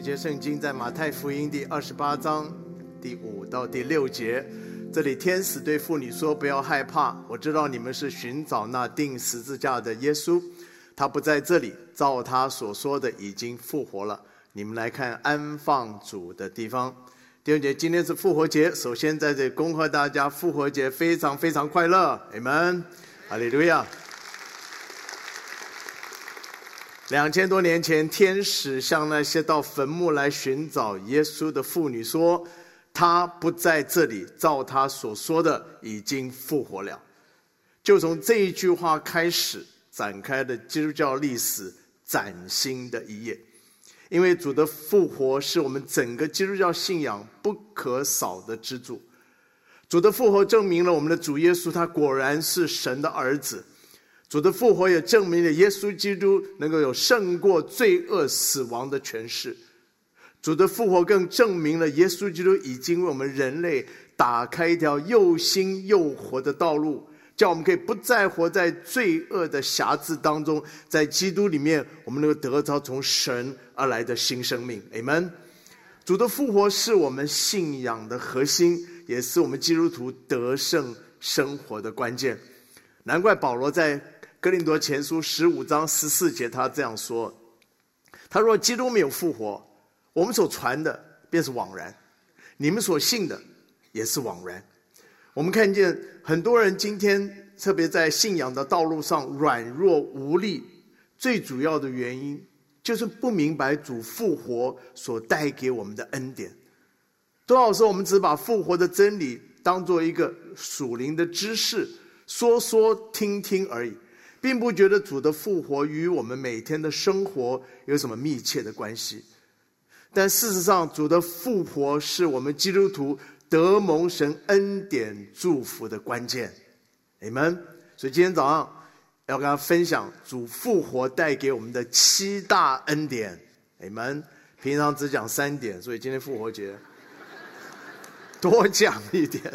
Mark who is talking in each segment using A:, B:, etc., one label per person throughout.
A: 节圣经在马太福音第28章第5到第6节。这里天使对妇女说：不要害怕，我知道你们是寻找那钉十字架的耶稣，他不在这里，照他所说的已经复活了。你们来看安放主的地方。弟兄姐妹，今天是复活节，首先在这里恭贺大家复活节非常非常快乐，阿们，哈利路亚。2000多年前，天使向那些到坟墓来寻找耶稣的妇女说：他不在这里，照他所说的已经复活了。就从这一句话开始，展开了基督教历史崭新的一页。因为主的复活是我们整个基督教信仰不可少的支柱。主的复活证明了我们的主耶稣他果然是神的儿子。主的复活也证明了耶稣基督能够有胜过罪恶死亡的权势。主的复活更证明了耶稣基督已经为我们人类打开一条又新又活的道路，叫我们可以不再活在罪恶的辖制当中，在基督里面我们能够得到从神而来的新生命。阿们。主的复活是我们信仰的核心，也是我们基督徒得胜生活的关键。难怪保罗在哥林多前书15章14节他这样说，他说基督没有复活，我们所传的便是枉然，你们所信的也是枉然。我们看见很多人今天特别在信仰的道路上软弱无力，最主要的原因就是不明白主复活所带给我们的恩典。多少时候我们只把复活的真理当作一个属灵的知识，说说听听而已，并不觉得主的复活与我们每天的生活有什么密切的关系。但事实上，主的复活是我们基督徒得蒙神恩典祝福的关键。阿们。所以今天早上要跟大家分享主复活带给我们的7大恩典。阿们。平常只讲3点，所以今天复活节多讲一点。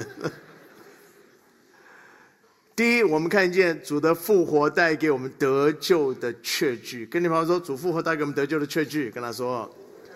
A: 第一，我们看见主的复活带给我们得救的确据。跟你朋友说，主复活带给我们得救的确据，跟他说。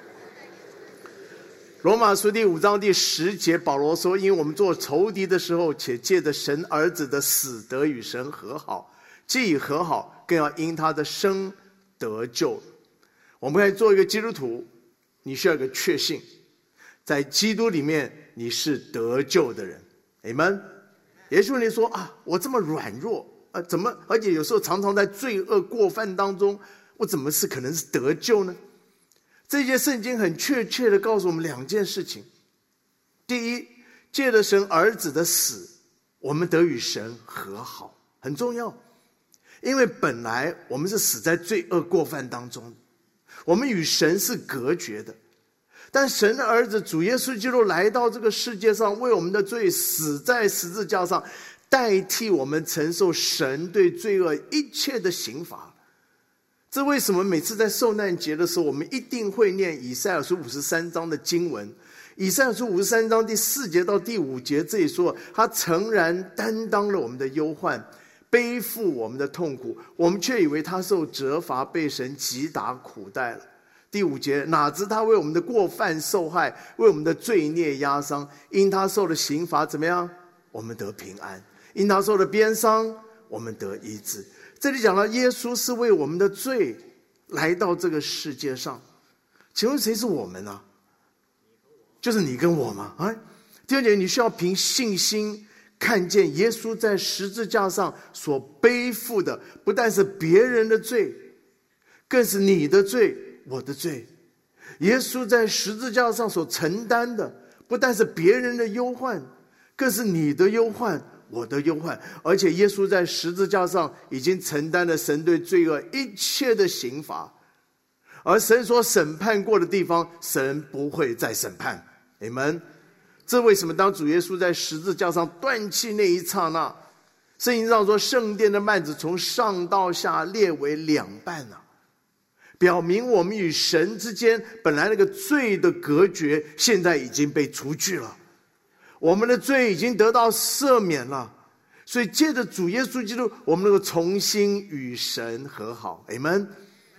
A: 罗马书第5章第10节，保罗说：因为我们做仇敌的时候，且借着神儿子的死得与神和好，既已和好，更要因他的生得救。我们可以做一个基督徒，你需要一个确信，在基督里面你是得救的人。阿们。也许你说啊，我这么软弱，怎么？而且有时候常常在罪恶过犯当中，我怎么是可能是得救呢？这些圣经很确切的告诉我们2件事情。第一，借着神儿子的死，我们得与神和好，很重要。因为本来我们是死在罪恶过犯当中，我们与神是隔绝的。但神的儿子主耶稣基督来到这个世界上，为我们的罪死在十字架上，代替我们承受神对罪恶一切的刑罚。这为什么每次在受难节的时候，我们一定会念以赛亚书53章的经文。以赛亚书53章第4节到第5节，这里说他诚然担当了我们的忧患，背负我们的痛苦，我们却以为他受责罚，被神击打苦待了。第5节，哪知他为我们的过犯受害，为我们的罪孽压伤，因他受的刑罚怎么样？我们得平安。因他受的鞭伤，我们得医治。这里讲到耶稣是为我们的罪来到这个世界上。请问谁是我们呢？就是你跟我吗？弟兄姐妹，你需要凭信心看见耶稣在十字架上所背负的，不但是别人的罪，更是你的罪，我的罪。耶稣在十字架上所承担的，不但是别人的忧患，更是你的忧患，我的忧患。而且耶稣在十字架上已经承担了神对罪恶一切的刑罚，而神所审判过的地方，神不会再审判。阿们。这为什么当主耶稣在十字架上断气那一刹那，圣经上说圣殿的幔子从上到下裂为2半表明我们与神之间本来那个罪的隔绝现在已经被除去了，我们的罪已经得到赦免了。所以借着主耶稣基督，我们能够重新与神和好。阿们。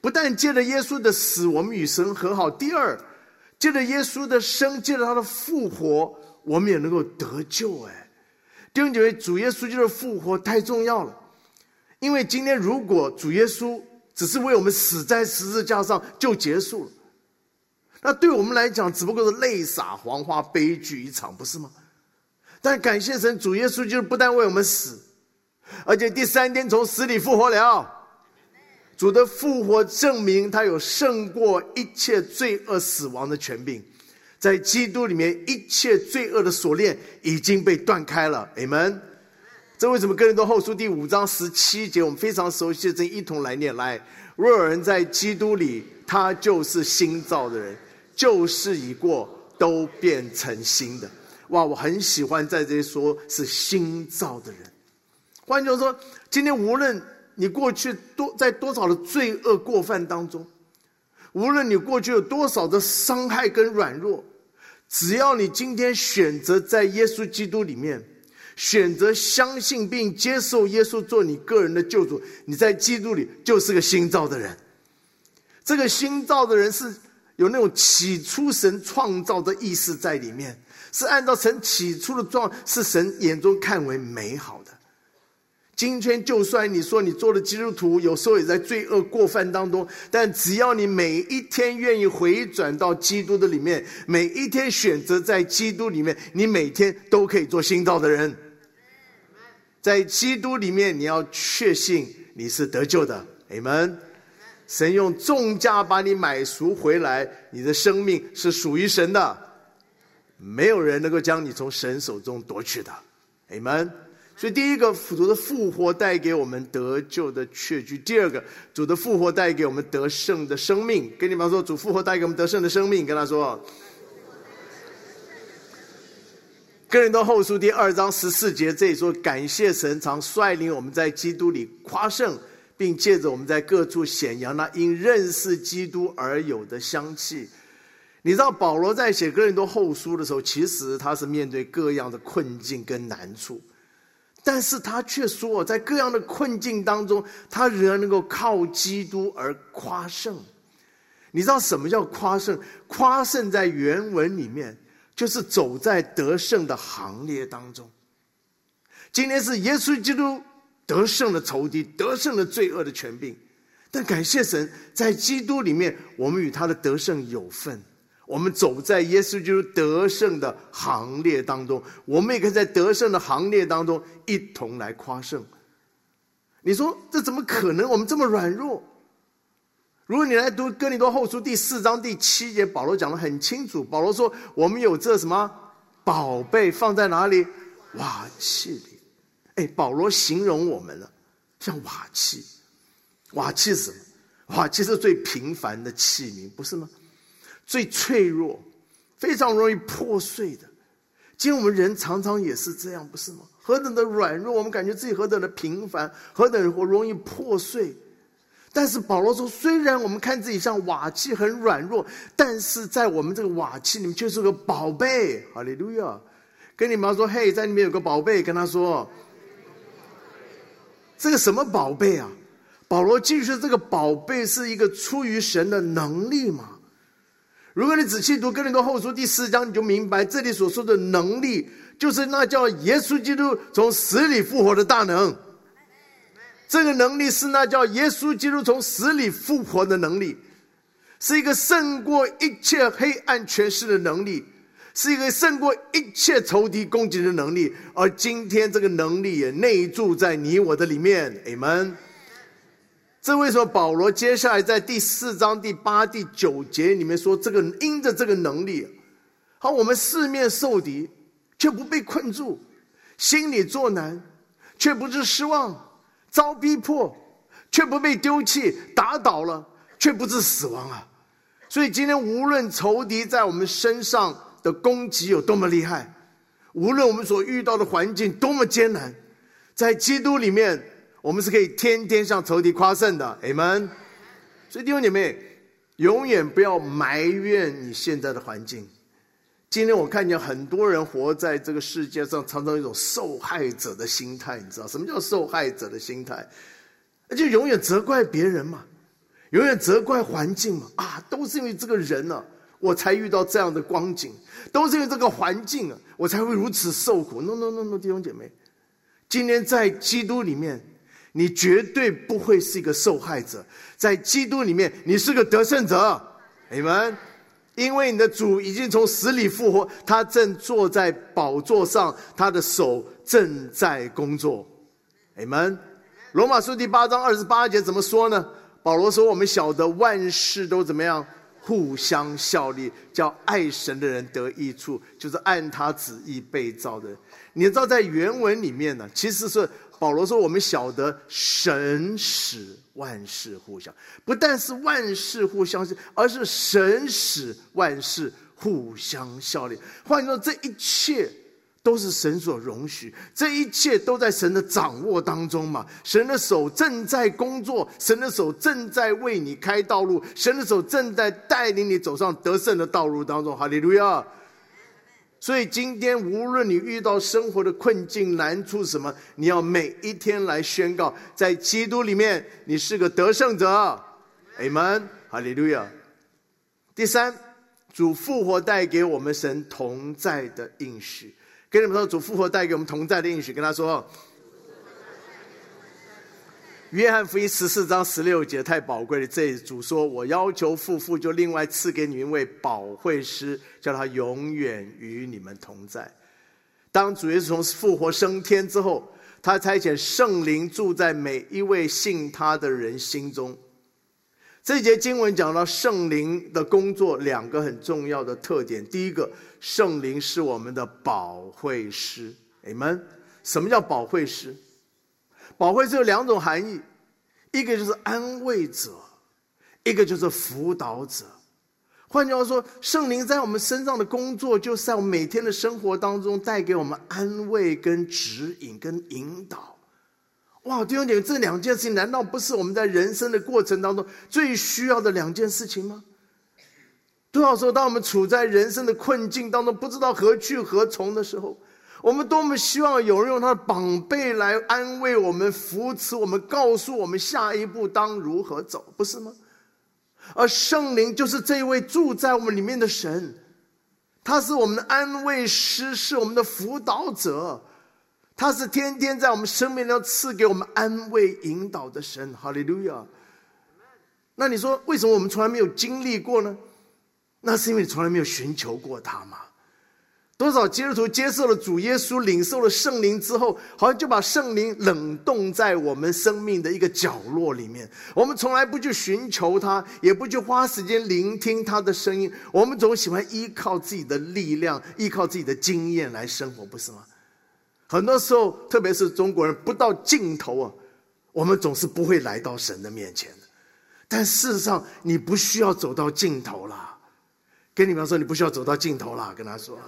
A: 不但借着耶稣的死我们与神和好，第二，借着耶稣的生，借着他的复活，我们也能够得救。弟兄姐妹，主耶稣就是复活太重要了。因为今天如果主耶稣只是为我们死在十字架上就结束了，那对我们来讲只不过是泪洒黄花，悲剧一场，不是吗？但感谢神，主耶稣就是不但为我们死，而且第三天从死里复活了。主的复活证明他有胜过一切罪恶死亡的权柄，在基督里面一切罪恶的锁链已经被断开了。阿们。这为什么哥林多后书第5章17节我们非常熟悉的，这一同来念。来，若有人在基督里，他就是新造的人，旧事已过，都变成新的。哇，我很喜欢在这里说是新造的人。换句话说，今天无论你过去在多少的罪恶过犯当中，无论你过去有多少的伤害跟软弱，只要你今天选择在耶稣基督里面，选择相信并接受耶稣做你个人的救主，你在基督里就是个新造的人。这个新造的人是有那种起初神创造的意识在里面，是按照神起初的状况，是神眼中看为美好的。今天就算你说你做了基督徒，有时候也在罪恶过犯当中，但只要你每一天愿意回转到基督的里面，每一天选择在基督里面，你每天都可以做新造的人。在基督里面，你要确信你是得救的。阿们。神用重价把你买赎回来，你的生命是属于神的，没有人能够将你从神手中夺去的。阿们。所以第一个，主的复活带给我们得救的确据；第二个，主的复活带给我们得胜的生命。跟你们说，主复活带给我们得胜的生命，跟他说。哥林多后书第2章14节，这里说，感谢神常率领我们在基督里夸胜，并借着我们在各处显扬那因认识基督而有的香气。你知道保罗在写哥林多后书的时候，其实他是面对各样的困境跟难处，但是他却说，在各样的困境当中，他仍然能够靠基督而夸胜。你知道什么叫夸胜？夸胜在原文里面就是走在得胜的行列当中。今天是耶稣基督得胜的仇敌，得胜的罪恶的权柄，但感谢神，在基督里面我们与他的得胜有份，我们走在耶稣基督得胜的行列当中，我们也可以在得胜的行列当中一同来夸胜。你说这怎么可能？我们这么软弱。如果你来读哥林多后书第4章第7节，保罗讲得很清楚。保罗说，我们有这什么宝贝放在哪里？瓦器里。保罗形容我们了，像瓦器。瓦器是什么？瓦器是最平凡的器皿，不是吗？最脆弱，非常容易破碎的。今天我们人常常也是这样，不是吗？何等的软弱，我们感觉自己何等的平凡，何等容易破碎。但是保罗说，虽然我们看自己像瓦器很软弱，但是在我们这个瓦器里面却是个宝贝。哈利路亚。跟你们说，嘿，在里面有个宝贝，跟他说，这个什么宝贝啊？保罗继续说，这个宝贝是一个出于神的能力嘛。如果你仔细读哥林多后书第4章，你就明白这里所说的能力，就是那叫耶稣基督从死里复活的大能。这个能力是那叫耶稣基督从死里复活的能力，是一个胜过一切黑暗权势的能力，是一个胜过一切仇敌攻击的能力。而今天这个能力也内住在你我的里面。阿们。这为什么保罗接下来在第4章第8、第9节里面说，这个因着这个能力，好，我们四面受敌却不被困住，心里作难却不致失望，遭逼迫却不被丢弃，打倒了却不致死亡啊！所以今天无论仇敌在我们身上的攻击有多么厉害，无论我们所遇到的环境多么艰难，在基督里面我们是可以天天向仇敌夸胜的。阿们。所以弟兄姐妹，永远不要埋怨你现在的环境。今天我看见很多人活在这个世界上，常常有一种受害者的心态。你知道什么叫受害者的心态？就永远责怪别人嘛， 永远责怪环境嘛，都是因为这个人啊，我才遇到这样的光景，都是因为这个环境啊，我才会如此受苦。No， 弟兄姐妹，今天在基督里面，你绝对不会是一个受害者，在基督里面，你是个得胜者。Amen。因为你的主已经从死里复活，他正坐在宝座上，他的手正在工作。Amen。罗马书第8章28节怎么说呢？保罗说，我们晓得万事都怎么样，互相效力，叫爱神的人得益处，就是按他旨意被造的人。你知道在原文里面呢，其实是保罗说，我们晓得神使万事互相，不但是万事互相，而是神使万事互相效力。换句话说，这一切都是神所容许，这一切都在神的掌握当中嘛。神的手正在工作，神的手正在为你开道路，神的手正在带领你走上得胜的道路当中。哈利路亚！所以今天无论你遇到生活的困境难处什么，你要每一天来宣告，在基督里面你是个得胜者。 Amen， 哈利路亚。第三，主复活带给我们神同在的应许。跟你们说，主复活带给我们同在的应许，跟他说，约翰福音14章16节太宝贵了。这里主说，我要求父就另外赐给你们一位保惠师，叫他永远与你们同在。当主耶稣从复活升天之后，他差遣圣灵住在每一位信他的人心中。这一节经文讲到圣灵的工作两个很重要的特点。第一个，圣灵是我们的保惠师。 Amen。 什么叫保惠师？保惠师有两种含义，一个就是安慰者，一个就是辅导者。换句话说，圣灵在我们身上的工作，就是在我们每天的生活当中带给我们安慰跟指引跟引导。哇，弟兄姐妹，这两件事情难道不是我们在人生的过程当中最需要的两件事情吗？多少时候当我们处在人生的困境当中，不知道何去何从的时候，我们多么希望有人用他的膀臂来安慰我们，扶持我们，告诉我们下一步当如何走，不是吗？而圣灵就是这位住在我们里面的神，他是我们的安慰师，是我们的辅导者，他是天天在我们生命中赐给我们安慰引导的神。哈利路亚。那你说为什么我们从来没有经历过呢？那是因为你从来没有寻求过他嘛。多少基督徒接受了主耶稣，领受了圣灵之后，好像就把圣灵冷冻在我们生命的一个角落里面，我们从来不去寻求他，也不去花时间聆听他的声音，我们总喜欢依靠自己的力量，依靠自己的经验来生活，不是吗？很多时候，特别是中国人，不到尽头啊，我们总是不会来到神的面前的。但事实上，你不需要走到尽头啦。跟你们说，你不需要走到尽头啦，跟他说，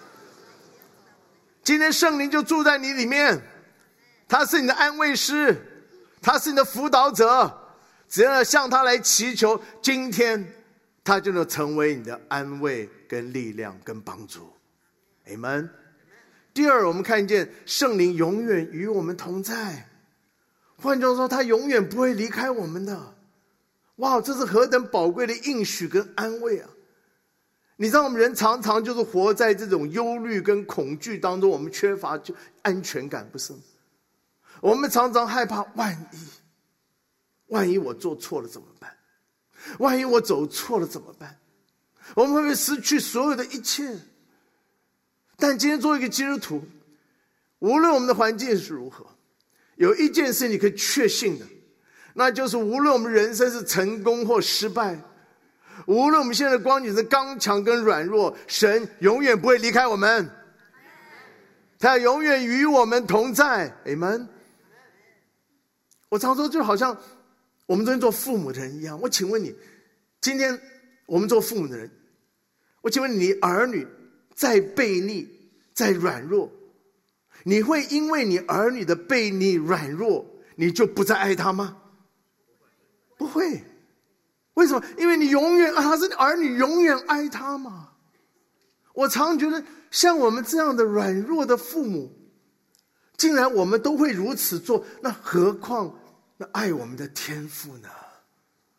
A: 今天圣灵就住在你里面，他是你的安慰师，他是你的辅导者，只要向他来祈求，今天他就能成为你的安慰跟力量跟帮助。 Amen。 第二，我们看见圣灵永远与我们同在，换句话说，他永远不会离开我们的。哇，这是何等宝贵的应许跟安慰啊！你知道我们人常常就是活在这种忧虑跟恐惧当中，我们缺乏安全感，不是吗？我们常常害怕万一我做错了怎么办？万一我走错了怎么办？我们会不会失去所有的一切？但今天作为一个基督徒，无论我们的环境是如何，有一件事你可以确信的，那就是无论我们人生是成功或失败，无论我们现在的光景是刚强跟软弱，神永远不会离开我们，他永远与我们同在。 Amen。 我常说，就好像我们昨天做父母的人一样，我请问你，今天我们做父母的人，我请问你儿女再悖逆再软弱，你会因为你儿女的悖逆软弱你就不再爱他吗？不会。为什么？因为你永远他是儿女，永远爱他嘛。我常觉得像我们这样的软弱的父母，竟然我们都会如此做，那何况那爱我们的天父呢？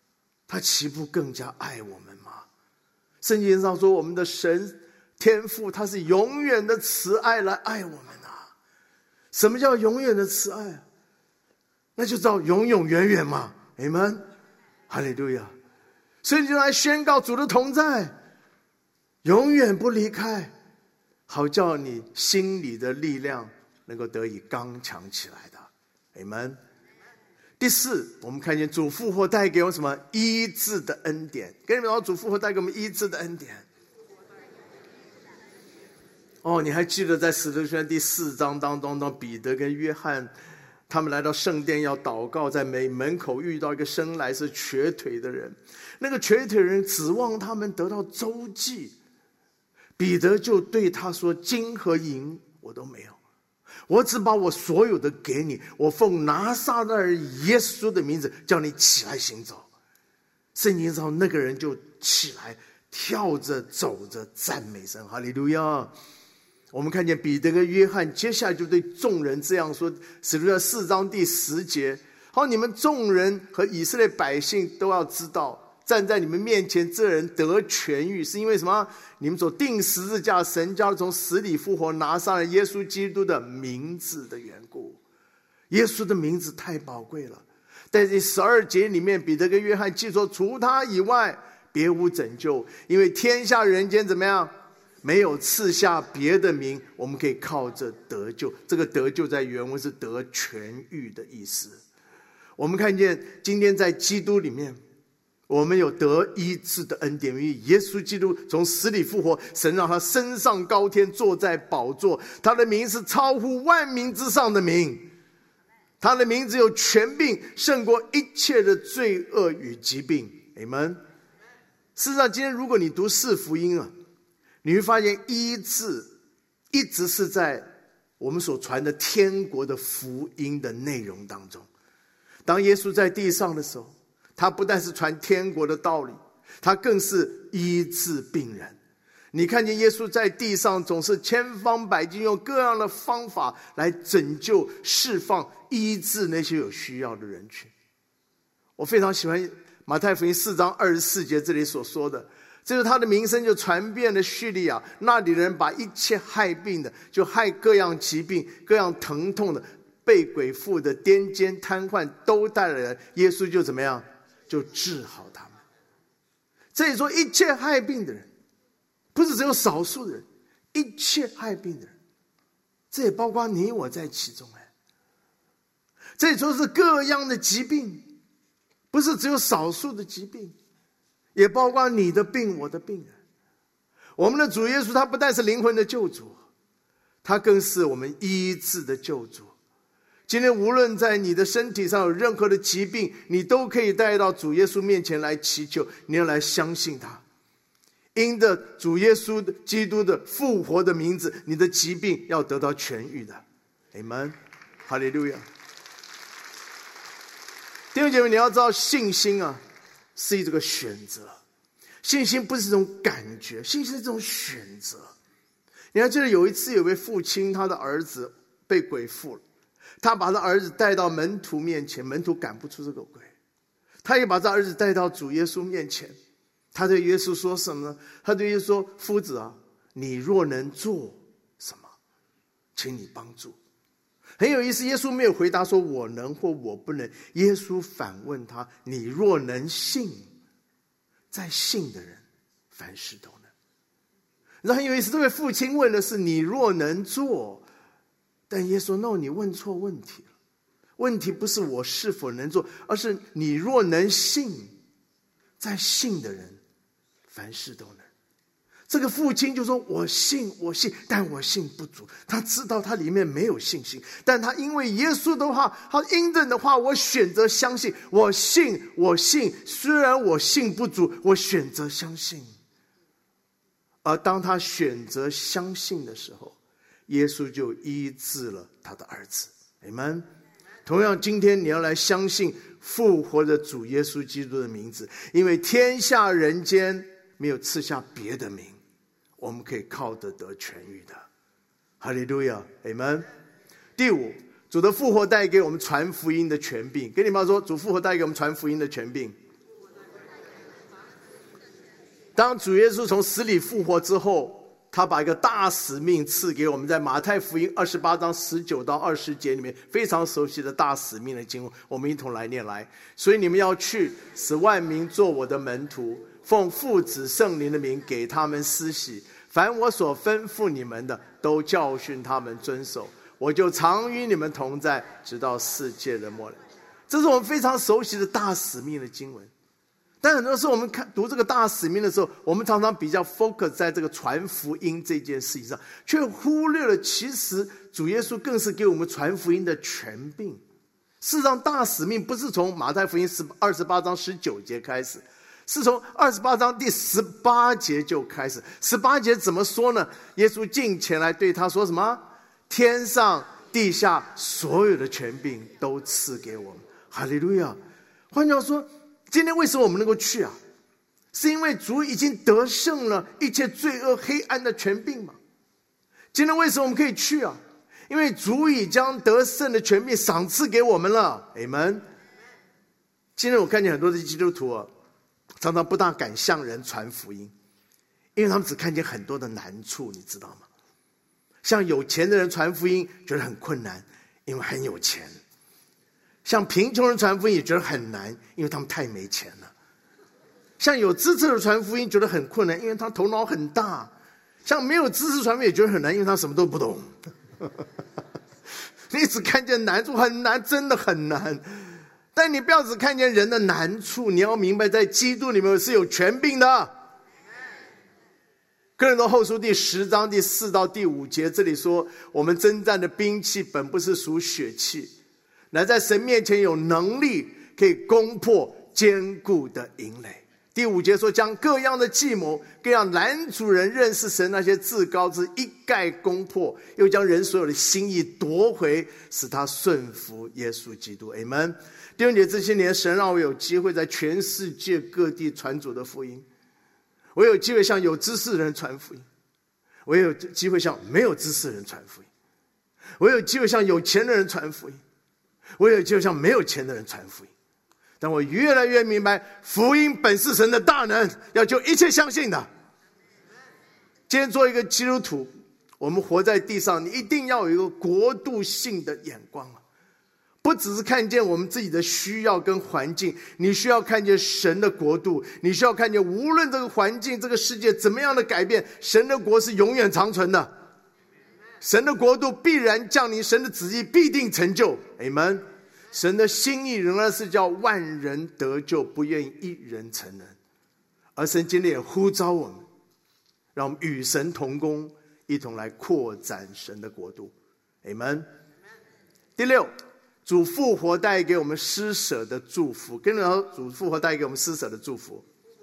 A: 他岂不更加爱我们吗？圣经上说，我们的神天父他是永远的慈爱来爱我们啊。什么叫永远的慈爱啊？那就叫永永远远嘛。Amen， 哈利路亚。所以就来宣告主的同在，永远不离开，好叫你心里的力量能够得以刚强起来的。Amen。第四，我们看见主复活带给我们什么？医治的恩典。跟你们说，主复活带给我们医治的恩典。你还记得在使徒行传第4章当中，彼得跟约翰他们来到圣殿要祷告，在门口遇到一个生来是瘸腿的人，那个瘸腿人指望他们得到周济，彼得就对他说，金和银我都没有，我只把我所有的给你，我奉拿撒勒人耶稣的名字叫你起来行走。圣经上那个人就起来跳着走着赞美神，哈利路亚。我们看见彼得跟约翰接下来就对众人这样说，使徒行传4章第10节，好，你们众人和以色列百姓都要知道，站在你们面前这人得痊愈，是因为什么？你们所钉十字架，神叫从死里复活拿撒勒耶稣基督的名字的缘故。耶稣的名字太宝贵了。在这12节里面，彼得跟约翰记说，除他以外别无拯救，因为天下人间怎么样，没有赐下别的名，我们可以靠着得救。这个得救在原文是得痊愈的意思。我们看见今天在基督里面，我们有得医治的恩典，因为耶稣基督从死里复活，神让他升上高天，坐在宝座，他的名是超乎万名之上的名，他的名字有权柄，胜过一切的罪恶与疾病。Amen。事实上，今天如果你读4福音啊，你会发现医治一直是在我们所传的天国的福音的内容当中。当耶稣在地上的时候，他不但是传天国的道理，他更是医治病人。你看见耶稣在地上总是千方百计用各样的方法来拯救、释放、医治那些有需要的人群。我非常喜欢马太福音4章24节这里所说的，这是他的名声就传遍了叙利亚，那里的人把一切害病的，就害各样疾病、各样疼痛的、被鬼附的、癫痫瘫痪都带来了，耶稣就怎么样，就治好他们。这里说一切害病的人，不是只有少数的人，一切害病的人，这也包括你我在其中。这里说是各样的疾病，不是只有少数的疾病，也包括你的病我的病人。我们的主耶稣他不但是灵魂的救主，他更是我们医治的救主。今天无论在你的身体上有任何的疾病，你都可以带到主耶稣面前来祈求，你要来相信他，因着主耶稣基督的复活的名字，你的疾病要得到痊愈的。 Amen， 哈利路亚。弟兄姐妹，你要知道信心啊是这个选择，信心不是这种感觉，信心是这种选择。你还记得有一次有位父亲，他的儿子被鬼附了，他把他儿子带到门徒面前，门徒赶不出这个鬼，他也把他儿子带到主耶稣面前，他对耶稣说什么呢？他对耶稣说，夫子啊，你若能做什么，请你帮助。很有意思，耶稣没有回答说我能或我不能，耶稣反问他，你若能信，在信的人凡事都能。然后很有意思，这位父亲问的是你若能做，但耶稣说 no， 你问错问题了。问题不是我是否能做，而是你若能信，在信的人凡事都能。这个父亲就说我信，但我信不足。他知道他里面没有信心，但他因为耶稣的话，他因着的话，我选择相信，我信，虽然我信不足，我选择相信。而当他选择相信的时候，耶稣就医治了他的儿子。 Amen。 同样今天你要来相信复活的主耶稣基督的名字，因为天下人间没有赐下别的名，我们可以靠得痊愈的。哈利路亚 Amen。 第五，主的复活带给我们传福音的权柄。跟你们说，主复活带给我们传福音的权柄。 当主耶稣从死里复活之后，他把一个大使命赐给我们，在马太福音28章19到20节里面非常熟悉的大使命的经文，我们一同来念来。所以你们要去，使万民做我的门徒，奉父子圣灵的名给他们施洗，凡我所吩咐你们的，都教训他们遵守，我就常与你们同在，直到世界的末了。这是我们非常熟悉的大使命的经文。但很多时候我们读这个大使命的时候，我们常常比较 focus 在这个传福音这件事情上，却忽略了其实主耶稣更是给我们传福音的权柄。事实上，大使命不是从马太福音28章19节开始，是从28章第18节就开始。18节怎么说呢？耶稣近前来对他说什么？天上地下所有的权柄都赐给我们。哈利路亚！换句话说，今天为什么我们能够去啊？是因为主已经得胜了一切罪恶黑暗的权柄吗？今天为什么我们可以去啊？因为主已将得胜的权柄赏赐给我们了。Amen。今天我看见很多的基督徒啊，常常不大敢向人传福音，因为他们只看见很多的难处，你知道吗？向有钱的人传福音觉得很困难，因为很有钱。向贫穷人传福音也觉得很难，因为他们太没钱了。向有知识的传福音觉得很困难，因为他头脑很大。向没有知识传福音也觉得很难，因为他什么都不懂。你只看见难处，很难，真的很难。但你不要只看见人的难处，你要明白在基督里面是有权柄的。哥林多后书第10章第4到第5节，这里说，我们征战的兵器本不是属血气，乃在神面前有能力，可以攻破坚固的营垒。第5节说，将各样的计谋，各样拦阻人认识神那些至高之一概攻破，又将人所有的心意夺回，使他顺服耶稣基督。 Amen。 弟兄姐妹，这些年神让我有机会在全世界各地传主的福音，我有机会向有知识的人传福音，我也有机会向没有知识的人传福音，我有机会向有钱的人传福音，我也有机会向没有钱的人传福音。但我越来越明白，福音本是神的大能，要救一切相信的。今天做一个基督徒，我们活在地上，你一定要有一个国度性的眼光，不只是看见我们自己的需要跟环境，你需要看见神的国度，你需要看见无论这个环境这个世界怎么样的改变，神的国是永远长存的，神的国度必然降临，神的旨意必定成就。 Amen。 神的心意仍然是叫万人得救，不愿意一人成人。而神今天也呼召我们，让我们与神同工，一同来扩展神的国度。 Amen。 第6，主复活带给我们施舍的祝福。跟着说，主复活带给我们施舍的祝福。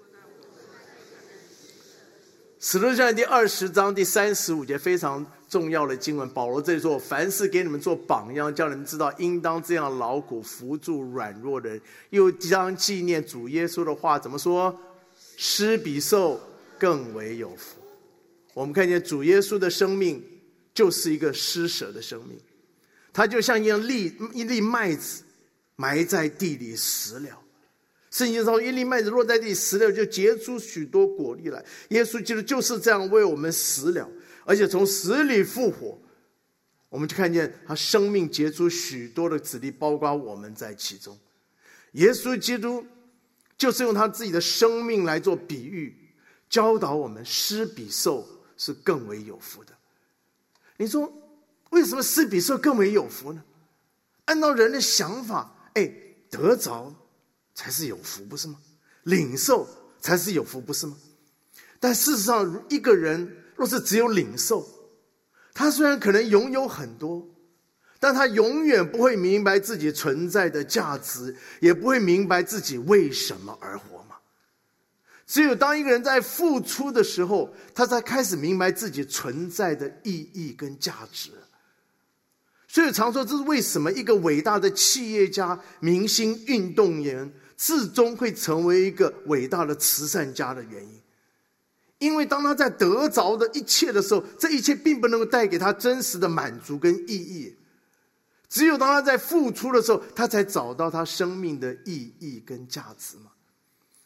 A: 使徒行传第20章第35节非常重要的经文，保罗这里说，凡事给你们做榜样，叫你们知道应当这样劳苦，扶助软弱的人，又将纪念主耶稣的话怎么说？施比受更为有福。我们看见主耶稣的生命就是一个施舍的生命，他就像一粒麦子埋在地里死了。圣经说，一粒麦子落在地死了，就结出许多果粒来。耶稣基督就是这样为我们死了，而且从死里复活。我们就看见他生命结出许多的子粒，包括我们在其中。耶稣基督就是用他自己的生命来做比喻，教导我们施比受是更为有福的。你说为什么施比受更为有福呢？按照人的想法，得着才是有福，不是吗？领受才是有福，不是吗？但事实上，一个人若是只有领受，他虽然可能拥有很多，但他永远不会明白自己存在的价值，也不会明白自己为什么而活嘛。只有当一个人在付出的时候，他才开始明白自己存在的意义跟价值。所以常说，这是为什么一个伟大的企业家、明星、运动员最终会成为一个伟大的慈善家的原因。因为当他在得着的一切的时候，这一切并不能够带给他真实的满足跟意义。只有当他在付出的时候，他才找到他生命的意义跟价值嘛。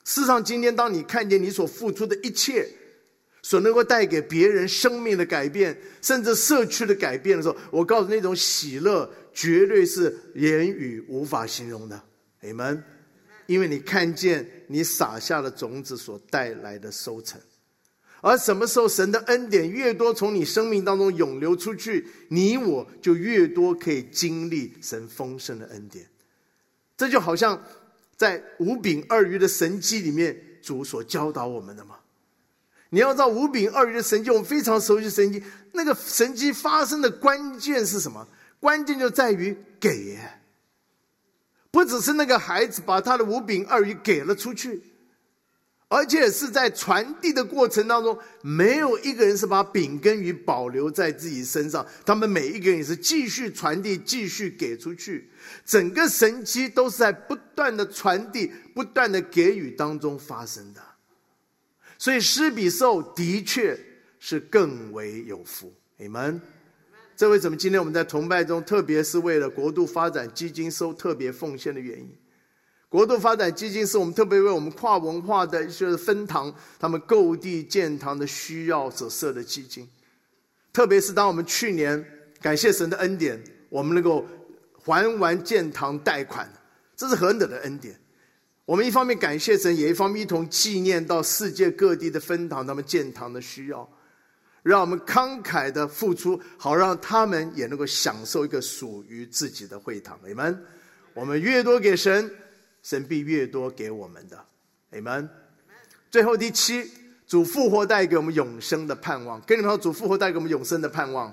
A: 事实上，今天当你看见你所付出的一切所能够带给别人生命的改变，甚至社区的改变的时候，我告诉你，那种喜乐绝对是言语无法形容的。Amen。因为你看见你撒下的种子所带来的收成。而什么时候神的恩典越多从你生命当中涌流出去，你我就越多可以经历神丰盛的恩典。这就好像在5饼2鱼的神迹里面主所教导我们的嘛。你要知道5饼2鱼的神迹，我们非常熟悉神迹，那个神迹发生的关键是什么？关键就在于给耶。不只是那个孩子把他的5饼2鱼给了出去，而且是在传递的过程当中，没有一个人是把饼跟鱼保留在自己身上，他们每一个人也是继续传递，继续给出去。整个神迹都是在不断的传递，不断的给予当中发生的。所以施比受的确是更为有福。 Amen。这为什么今天我们在崇拜中，特别是为了国度发展基金收特别奉献的原因。国度发展基金是我们特别为我们跨文化的一些分堂，他们购地建堂的需要所设的基金。特别是当我们去年感谢神的恩典，我们能够还完建堂贷款，这是何等的恩典。我们一方面感谢神，也一方面一同纪念到世界各地的分堂他们建堂的需要，让我们慷慨的付出，好让他们也能够享受一个属于自己的会堂。 Amen。 我们越多给神，神必越多给我们的。 Amen。 最后第7，主复活带给我们永生的盼望。跟你们说，主复活带给我们永生的盼望。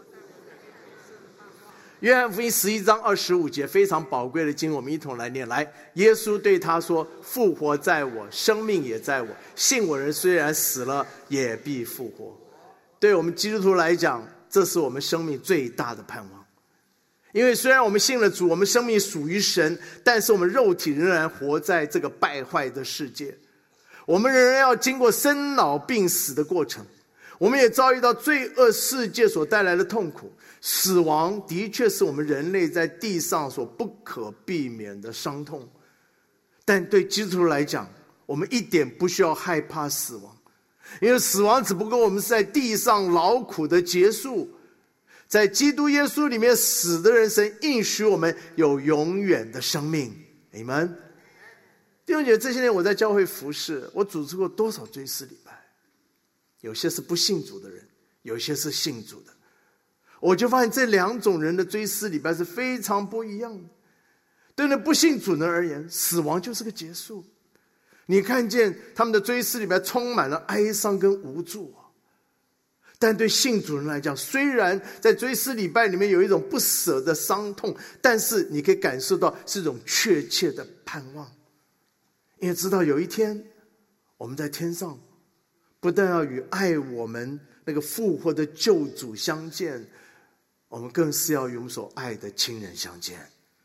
A: 约翰福音11章25节，非常宝贵的经文，我们一同来念。来，耶稣对他说：复活在我，生命也在我，信我人虽然死了，也必复活。对我们基督徒来讲，这是我们生命最大的盼望。因为虽然我们信了主，我们生命属于神，但是我们肉体仍然活在这个败坏的世界，我们仍然要经过生老病死的过程，我们也遭遇到罪恶世界所带来的痛苦。死亡的确是我们人类在地上所不可避免的伤痛，但对基督徒来讲，我们一点不需要害怕死亡，因为死亡只不过我们是在地上劳苦的结束。在基督耶稣里面死的人，神应许我们有永远的生命。 Amen。 弟兄姐妹，这些年我在教会服侍，我主持过多少追思礼拜，有些是不信主的人，有些是信主的。我就发现这2种人的追思礼拜是非常不一样的。对那不信主的人而言，死亡就是个结束，你看见他们的追思礼拜充满了哀伤跟无助。但对信主人来讲，虽然在追思礼拜里面有一种不舍的伤痛，但是你可以感受到是一种确切的盼望，因为知道有一天我们在天上，不但要与爱我们那个复活的救主相见，我们更是要与我们所爱的亲人相见。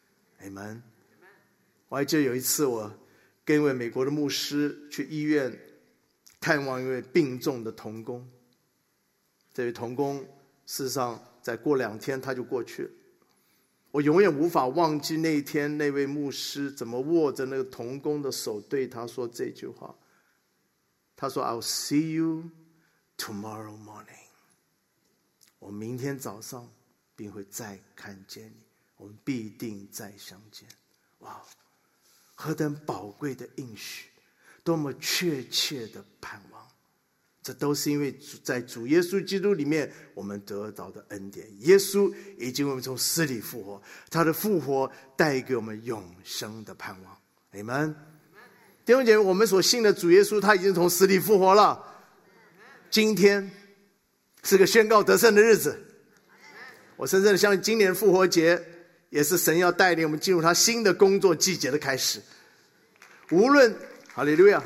A: Amen。 我还记得有一次，我跟一位美国的牧师去医院探望一位病重的同工。这位同工事实上再过2天他就过去了。我永远无法忘记那一天那位牧师怎么握着那个同工的手对他说这句话。他说 I'll see you tomorrow morning。 我明天早上并会再看见你，我们必定再相见。哇，何等宝贵的应许，多么确切的盼望。这都是因为在主耶稣基督里面我们得到的恩典。耶稣已经为我们从死里复活，他的复活带给我们永生的盼望。 Amen。 弟兄姐妹，我们所信的主耶稣他已经从死里复活了。今天是个宣告得胜的日子。我深深的相信今年复活节也是神要带领我们进入他新的工作季节的开始。无论哈利路亚，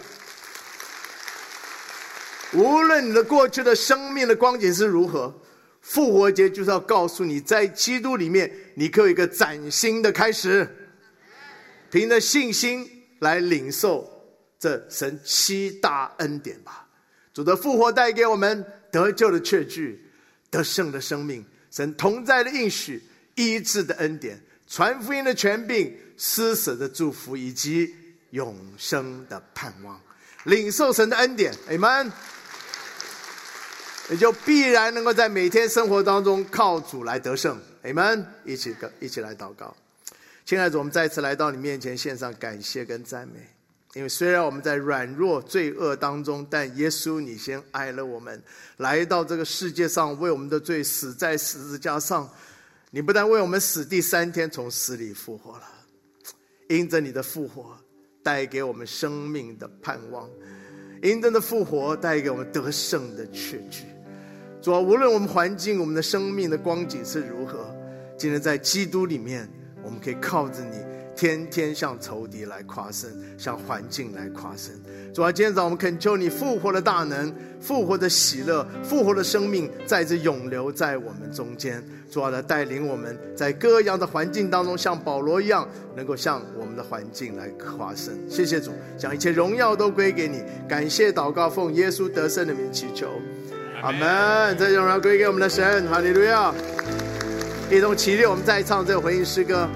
A: 无论你的过去的生命的光景是如何，复活节就是要告诉你，在基督里面你可以有一个崭新的开始。凭着信心来领受这神7大恩典吧。主的复活带给我们得救的确据，得胜的生命，神同在的应许，医治的恩典，传福音的权柄，施舍的祝福，以及永生的盼望。领受神的恩典 Amen， 也就必然能够在每天生活当中靠主来得胜 Amen。 一起来祷告。亲爱的主，我们再次来到你面前献上感谢跟赞美，因为虽然我们在软弱罪恶当中，但耶稣你先爱了我们，来到这个世界上为我们的罪死在十字架上，你不但为我们死，第3天从死里复活了。因着你的复活带给我们生命的盼望，因着的复活带给我们得胜的确据。主啊，无论我们环境我们的生命的光景是如何，今天在基督里面我们可以靠着你天天向仇敌来夸胜，向环境来夸胜。主啊，今天早上我们恳求你复活的大能，复活的喜乐，复活的生命再次永留在我们中间。主啊，来带领我们在各样的环境当中，像保罗一样能够向我们的环境来夸胜。谢谢主，将一切荣耀都归给你。感谢祷告，奉耶稣得胜的名祈求，阿们。这荣耀归给我们的神，哈利路亚。一同起立，我们再唱这个回应诗歌。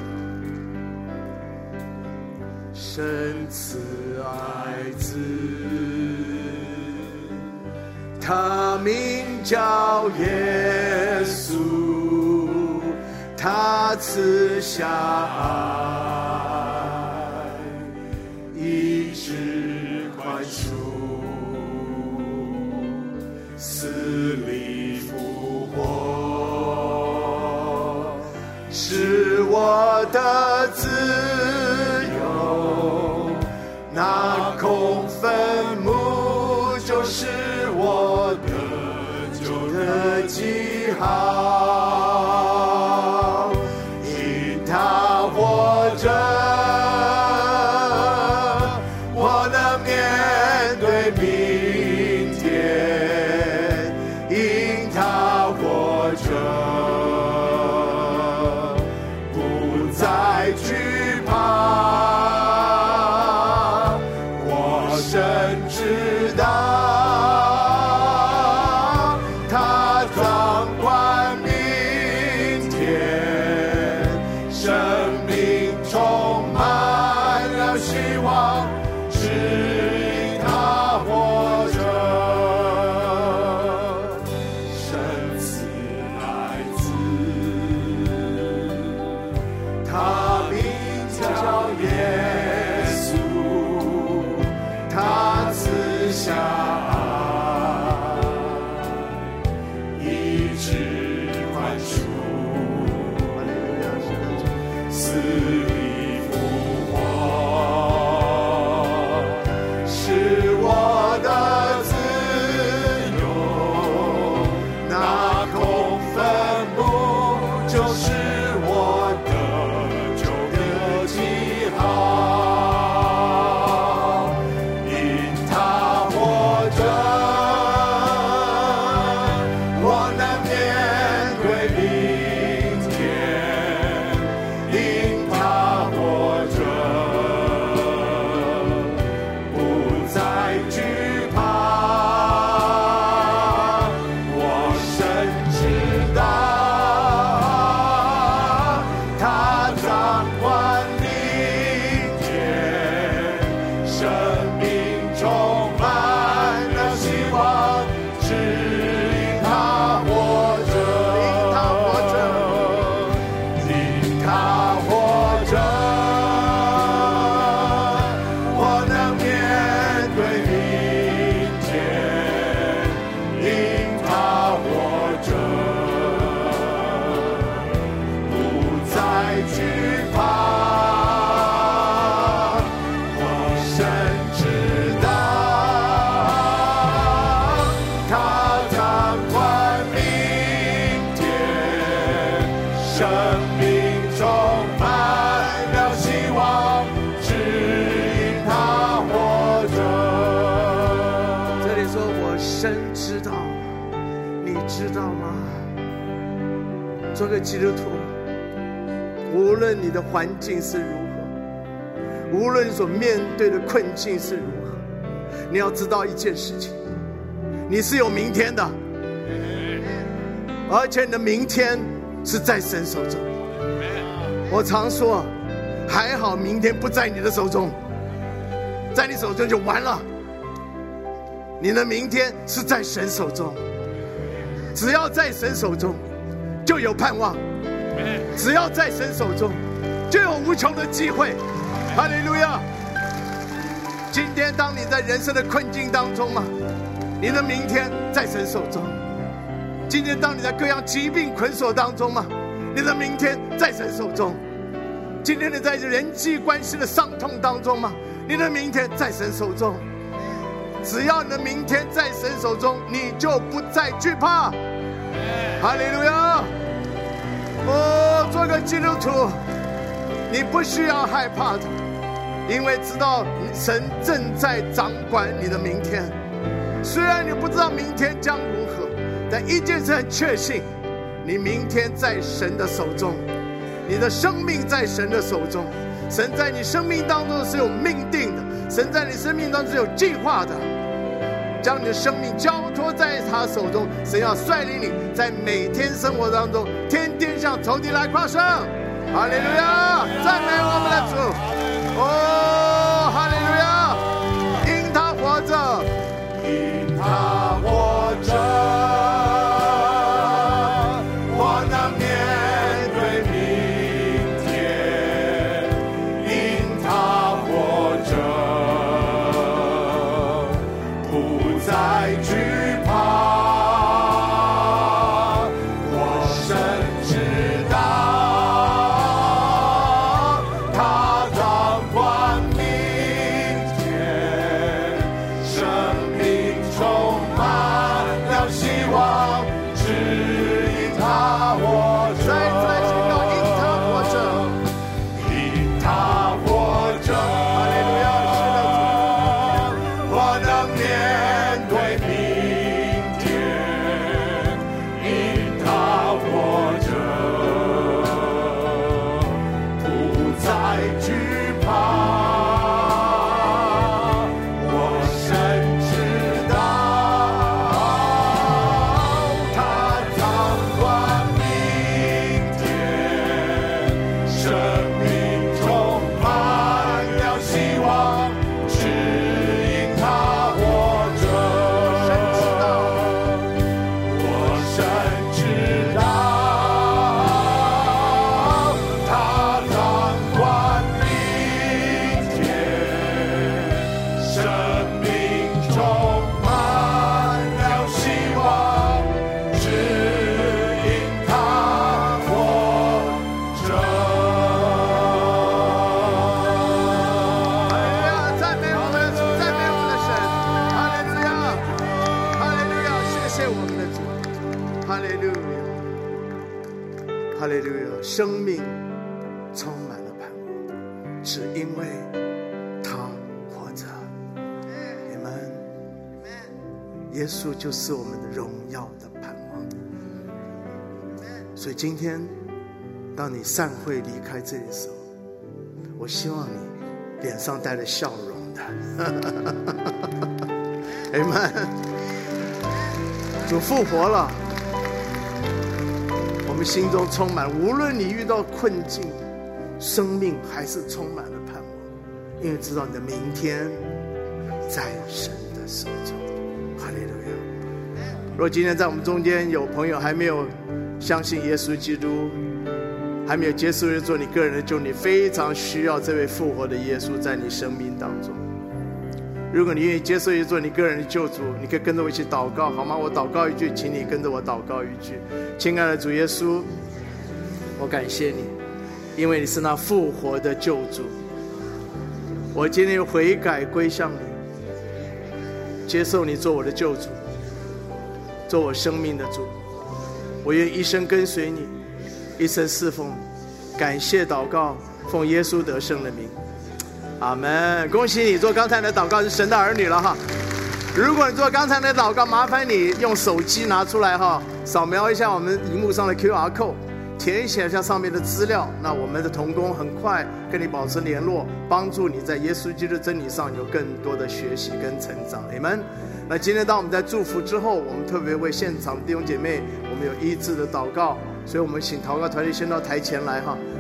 A: 神慈爱子，他名叫耶稣，他赐下爱，医治宽恕，死里复活，是我的自由，那空坟墓就是我的救的记号，因他活着，我能面对明天，因他活着，不再惧怕，我深知道他掌管明天，生命充满了希望，只因他活着，神慈爱子，他名叫耶稣，他赐下爱，医治宽恕，死里复活，是我的自由，那空坟墓就是我的救的记号，因他活着，我能面对明天，因他活着，不再惧怕，我深知道他掌管明天，生命充满了希望，只因他活着，因他活着，我能面对明天，因他活着，不再惧怕，我深知道他掌管明天，生命充满了希望，只因他活着。这里说我深知道，你知道吗？做个基督徒，无论你的环境是如何，无论你所面对的困境是如何，你要知道一件事情，你是有明天的，而且你的明天是在神手中。我常说，还好明天不在你的手中， 在你手中就完了。你的明天是在神手中，只要在神手中就有盼望，只要在神手中就有无穷的机会。哈利路亚！今天当你在人生的困境当中嘛，你的明天在神手中。今天当你在各样疾病捆锁当中嘛，你的明天在神手中。今天你在人际关系的伤痛当中嘛，你的明天在神手中。只要你的明天在神手中，你就不再惧怕。哈利路亚！做个基督徒，你不需要害怕的，因为知道神正在掌管你的明天。虽然你不知道明天将如何，但一件事很确信，你明天在神的手中，你的生命在神的手中。神在你生命当中是有命定的，神在你生命当中是有计划的，将你的生命交托在他手中。神要率领你在每天生活当中天天向仇敌来夸胜。哈利路亚！赞美我们的主！哈利路亚！因他活着，因他活着，我能面对明天。因他活着，不再惧怕。我深知道，他掌管明天，生命充满了希望，只因他活着。再一次来宣告，因他活着，因他活着。哈利路亚！是的，我能面对明天，因他活着，不再惧怕。我深知道，他掌管明天，生命充满了希望，只因他活着。我深知道，他掌管明天，生命充满了希望，只因他活着。哈利路亚！赞美我们的主，赞美我们的神。哈利路亚！哈利路亚！谢谢我们的主。哈利路亚！哈利路亚！生命充满了盼望，是因为他活着。你们，耶稣就是我们的荣耀的盼望。所以今天当你散会离开这里的时候，我希望你脸上带着笑容的。Amen。主复活了，我们心中充满，无论你遇到困境，生命还是充满了盼望，因为知道你的明天在神的手中。哈利路亚！如果今天在我们中间有朋友还没有相信耶稣基督，还没有接受做你个人的救，你非常需要这位复活的耶稣在你生命当中。如果你愿意接受耶稣做你个人的救主，你可以跟着我一起祷告，好吗？我祷告一句，请你跟着我祷告一句。亲爱的主耶稣，我感谢你，因为你是那复活的救主。我今天悔改归向你，接受你做我的救主，做我生命的主。我愿一生跟随你，一生侍奉你。感谢祷告，奉耶稣得胜的名，阿们。恭喜你做刚才的祷告是神的儿女了哈。如果你做刚才的祷告，麻烦你用手机拿出来哈，扫描一下我们荧幕上的 QR code， 填写一下上面的资料，那我们的同工很快跟你保持联络，帮助你在耶稣基督真理上有更多的学习跟成长。Amen。那今天当我们在祝福之后，我们特别为现场的弟兄姐妹，我们有医治的祷告，所以我们请祷告团队先到台前来哈。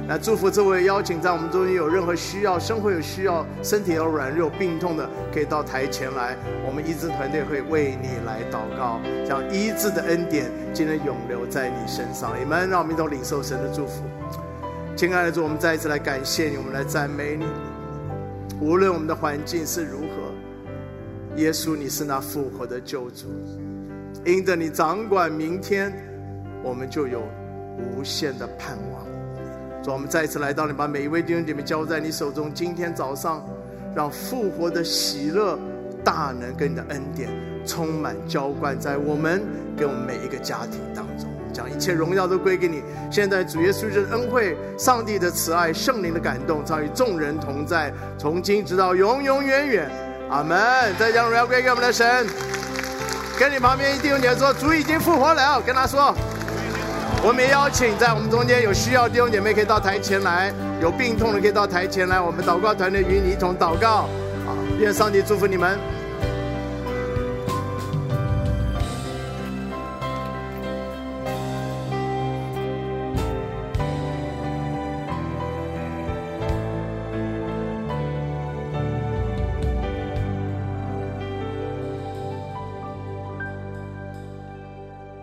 A: 来祝福这位邀请在我们中间有任何需要，生活有需要，身体有软弱病痛的，可以到台前来，我们医治团队会为你来祷告，将医治的恩典今天永留在你身上。你们让我们一同领受神的祝福。亲爱的主，我们再一次来感谢你，我们来赞美你。无论我们的环境是如何，耶稣你是那复活的救主，因着你掌管明天，我们就有无限的盼望。主，我们再一次来到你，把每一位弟兄姐妹交在你手中。今天早上，让复活的喜乐、大能跟你的恩典充满浇灌在我们跟我们每一个家庭当中，将一切荣耀都归给你。现在主耶稣的恩惠、上帝的慈爱、圣灵的感动，常与众人同在，从今直到永永远远。阿们。再将荣耀归给我们的神。跟你旁边弟兄姐妹说，主已经复活了，跟他说。我们也邀请在我们中间有需要的弟兄姐妹可以到台前来，有病痛的可以到台前来，我们祷告团队与你一同祷告。愿上帝祝福你们。